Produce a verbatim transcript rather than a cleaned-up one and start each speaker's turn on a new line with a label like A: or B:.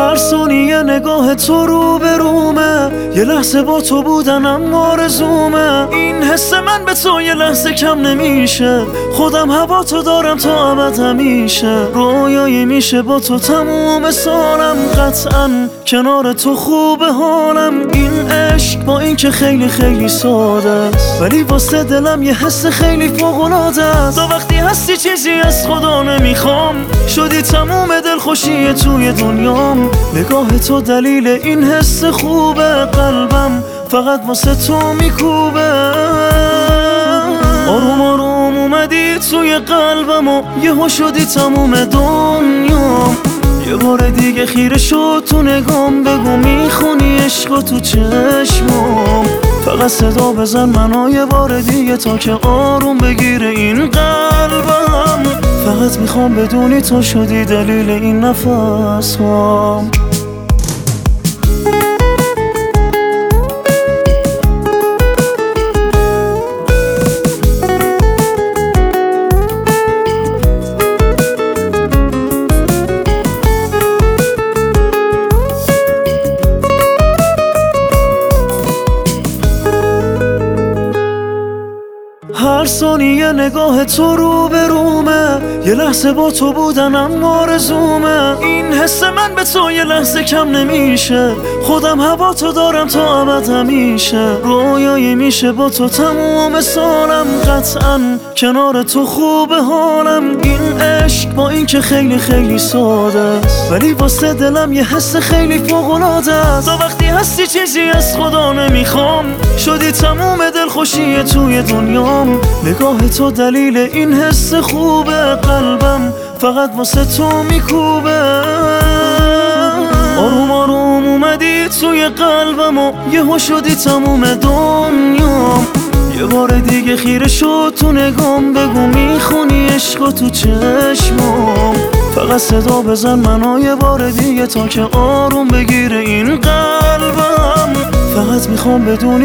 A: هر ثانیه نگاه تو رو به رومه، یه لحظه با تو بودنم آرزومه. این حس من به تو یه لحظه کم نمیشه، خودم هوا تو دارم تا ابد همیشه. رویایی میشه با تو تموم سالم، قطعا کنار تو خوب حالم. این عشق با این که خیلی خیلی ساده است، ولی واسه دلم یه حس خیلی فوق‌العاده است. تا وقتی هستی چیزی از خدا نمیخوام، شدی تموم دلخوشی توی دنیام. نگاه تو دلیل این حس خوبه، قلبم فقط واسه تو میکوبه. آروم آروم اومدی توی قلبم و یهو شدی تموم دنیام. یه بار دیگه خیره شد تو نگام، بگو میخونی عشق تو چشمام. فقط صدا بزن منو یه بار دیگه تا که آروم بگیره این قلبم. فقط میخوام بدونی تو شدی دلیل این نفس هام. هر ثانیه نگاه تو رو به رومه، یه لحظه با تو بودنم آرزومه. این حس من به تو یه لحظه کم نمیشه، خودم هوا تو دارم تا ابد همیشه. رویایی میشه با تو تموم سالم، قطعا کنار تو خوب حالم. این عشق با این که خیلی خیلی ساده است، ولی واسه دلم یه حس خیلی فوق‌العاده است. تا وقتی هستی چیزی از خدا نمیخوام، شدی تموم دلخوشی توی دنیام. نگاه تو دلیل این حس خوبه، قلبم فقط واسه تو میکوبه. آروم آروم اومدی توی قلبم و یهو شدی تموم دنیام. یه بار دیگه خیره شد تو نگام، بگو میخونی عشق تو چشمام. فقط صدا بزن منو یه بار دیگه تا که آروم بگیره این قلبم. فقط میخوام بدونی